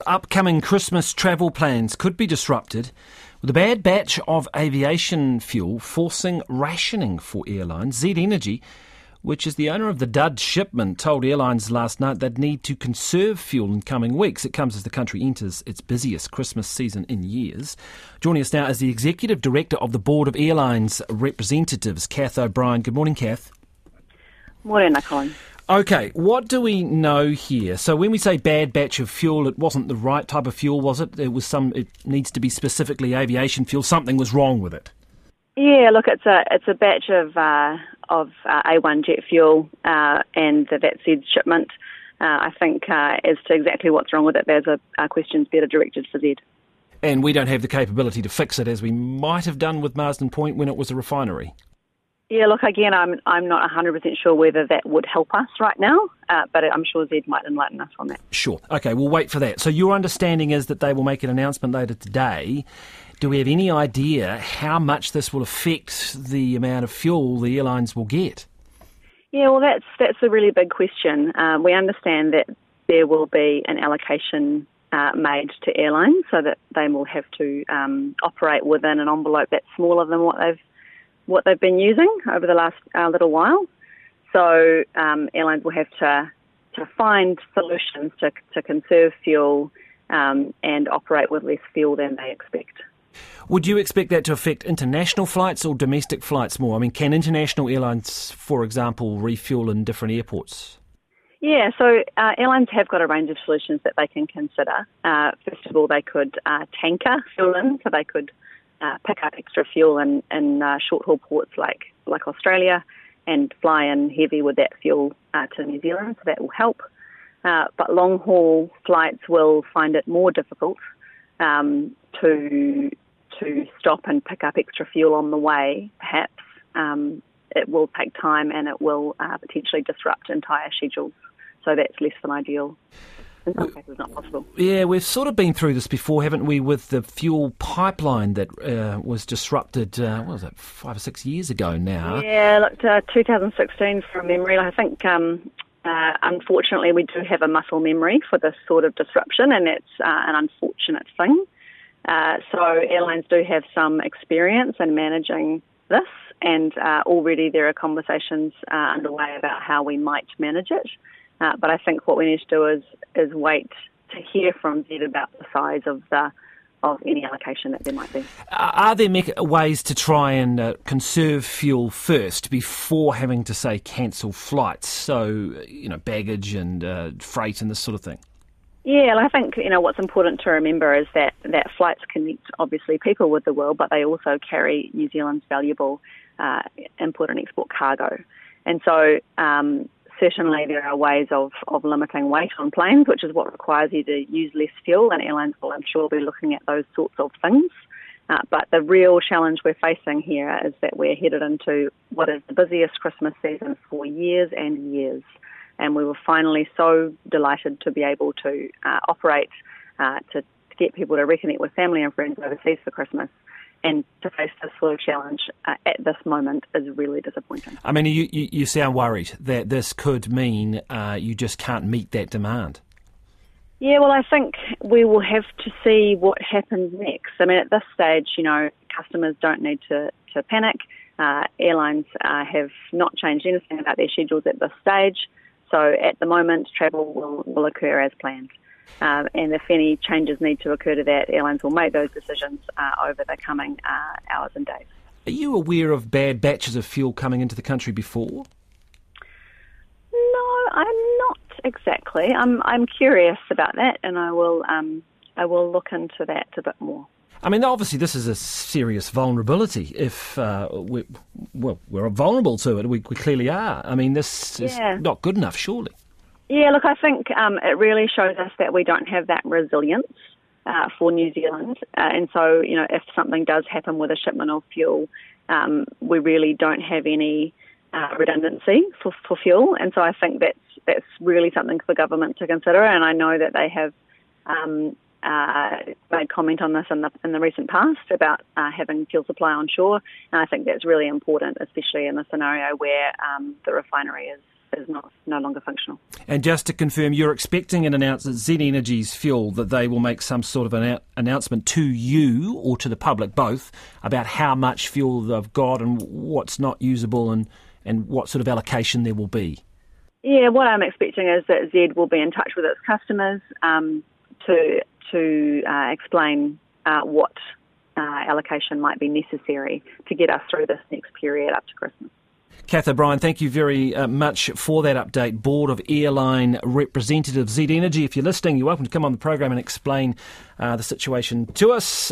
Upcoming Christmas travel plans could be disrupted with a bad batch of aviation fuel forcing rationing for airlines. Z Energy, which is the owner of the Dud shipment, told airlines last night they'd need to conserve fuel in coming weeks. It comes as the country enters its busiest Christmas season in years. Joining us now is the Executive Director of the Board of Airlines Representatives, Kath O'Brien. Good morning, Kath. Morning, Colin. OK, what do we know here? So when we say bad batch of fuel, it wasn't the right type of fuel, was it? It needs to be specifically aviation fuel. Something was wrong with it. Yeah, look, it's a batch of A1 jet fuel and that said shipment. I think as to exactly what's wrong with it, there's a questions better directed for Z. And we don't have the capability to fix it as we might have done with Marsden Point when it was a refinery. Yeah, look, again, I'm not 100% sure whether that would help us right now, but I'm sure Z might enlighten us on that. Sure. OK, we'll wait for that. So your understanding is that they will make an announcement later today. Do we have any idea how much this will affect the amount of fuel the airlines will get? Yeah, well, that's a really big question. We understand that there will be an allocation made to airlines so that they will have to operate within an envelope that's smaller than what they've been using over the last little while. So airlines will have to find solutions to conserve fuel and operate with less fuel than they expect. Would you expect that to affect international flights or domestic flights more? I mean, can international airlines, for example, refuel in different airports? Yeah, so airlines have got a range of solutions that they can consider. First of all, they could tanker fuel in, so they could pick up extra fuel in short-haul ports like Australia and fly in heavy with that fuel to New Zealand, so that will help. But long-haul flights will find it more difficult to stop and pick up extra fuel on the way, perhaps. It will take time and it will potentially disrupt entire schedules, so that's less than ideal. In some cases, not possible. Yeah, we've sort of been through this before, haven't we, with the fuel pipeline that was disrupted, 5 or 6 years ago now? Yeah, look, 2016 from memory. I think, unfortunately, we do have a muscle memory for this sort of disruption, and it's an unfortunate thing. So airlines do have some experience in managing this, and already there are conversations underway about how we might manage it. But I think what we need to do is wait to hear from Z about the size of any allocation that there might be. Are there ways to try and conserve fuel first before having to, say, cancel flights? So, baggage and freight and this sort of thing. Yeah, I think, what's important to remember is that flights connect, obviously, people with the world, but they also carry New Zealand's valuable import and export cargo. And so certainly there are ways of limiting weight on planes, which is what requires you to use less fuel, and airlines will, I'm sure, be looking at those sorts of things. But the real challenge we're facing here is that we're headed into what is the busiest Christmas season for years and years. And we were finally so delighted to be able to operate, to get people to reconnect with family and friends overseas for Christmas. And to face this sort of challenge at this moment is really disappointing. I mean, you sound worried that this could mean you just can't meet that demand. Yeah, well, I think we will have to see what happens next. I mean, at this stage, customers don't need to panic. Airlines have not changed anything about their schedules at this stage. So at the moment, travel will occur as planned. And if any changes need to occur to that, airlines will make those decisions over the coming hours and days. Are you aware of bad batches of fuel coming into the country before? No, I'm not exactly. I'm curious about that, and I will look into that a bit more. I mean, obviously, this is a serious vulnerability. If we're vulnerable to it, we clearly are. I mean, this is not good enough, surely. Yeah, look, I think it really shows us that we don't have that resilience for New Zealand. And so, if something does happen with a shipment of fuel, we really don't have any redundancy for fuel. And so I think that's really something for government to consider. And I know that they have made comment on this in the recent past about having fuel supply on shore. And I think that's really important, especially in the scenario where the refinery is no longer functional. And just to confirm, you're expecting an announcement, Z Energy's fuel, that they will make some sort of an announcement to you or to the public, both, about how much fuel they've got and what's not usable and what sort of allocation there will be. Yeah, what I'm expecting is that Z will be in touch with its customers to explain what allocation might be necessary to get us through this next period up to Christmas. Kath O'Brien, thank you very much for that update. Board of Airline Representative, Z Energy. If you're listening, you're welcome to come on the program and explain the situation to us.